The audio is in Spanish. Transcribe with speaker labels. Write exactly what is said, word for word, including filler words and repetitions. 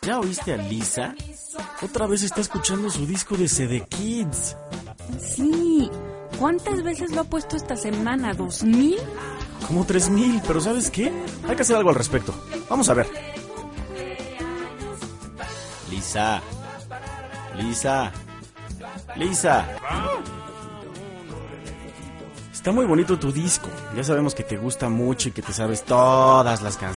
Speaker 1: ¿Ya oíste a Lisa? Otra vez está escuchando su disco de C D Kids.
Speaker 2: Sí. ¿Cuántas veces lo ha puesto esta semana? ¿Dos mil?
Speaker 1: Como tres mil, pero ¿sabes qué? Hay que hacer algo al respecto. Vamos a ver. Lisa. Lisa. Lisa. Está muy bonito tu disco. Ya sabemos que te gusta mucho y que te sabes todas las canciones.